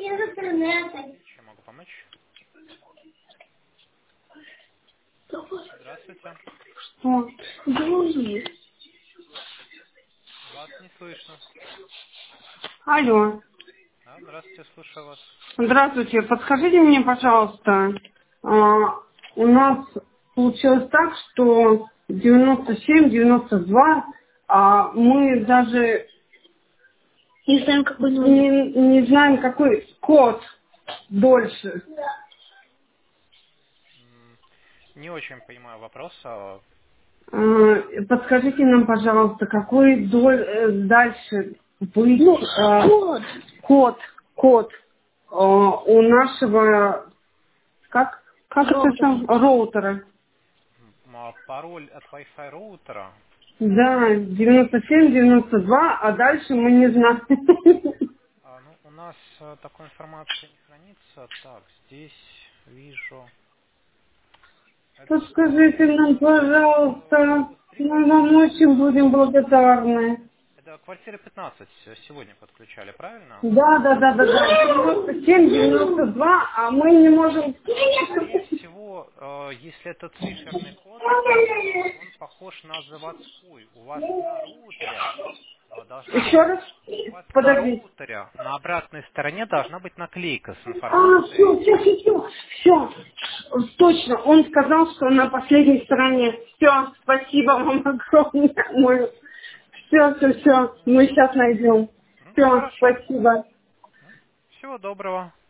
Чем могу помочь? Здравствуйте. Что? Дружи. Вас не слышно. Алло. Да, здравствуйте, слушаю вас. Здравствуйте. Подскажите мне, пожалуйста, у нас получилось так, что 97, 92, мы даже Не знаем, какой номер. не знаем, какой код дольше. Не очень понимаю вопрос. Подскажите нам, пожалуйста, какой дальше быть Ну, код. код у нашего как это Роутер. там роутера? Пароль от Wi-Fi роутера. Да, 97, 92, а дальше мы не знаем. Ну, у нас такой информации не хранится. Так, здесь вижу. Это Подскажите нам, пожалуйста, мы вам очень будем благодарны. это квартира 15 сегодня подключали, правильно? Да. 97, 92, а мы не можем... Скорее всего, если это циферный код, он похож на заводской. У вас на роутере должна Еще быть, раз? у вас на Подождите. роутере на обратной стороне должна быть наклейка с Все, информацией. все. Точно, он сказал, что на последней стороне. Все, спасибо вам огромное. Все. Мы сейчас найдем. Все, Хорошо. спасибо. Всего доброго.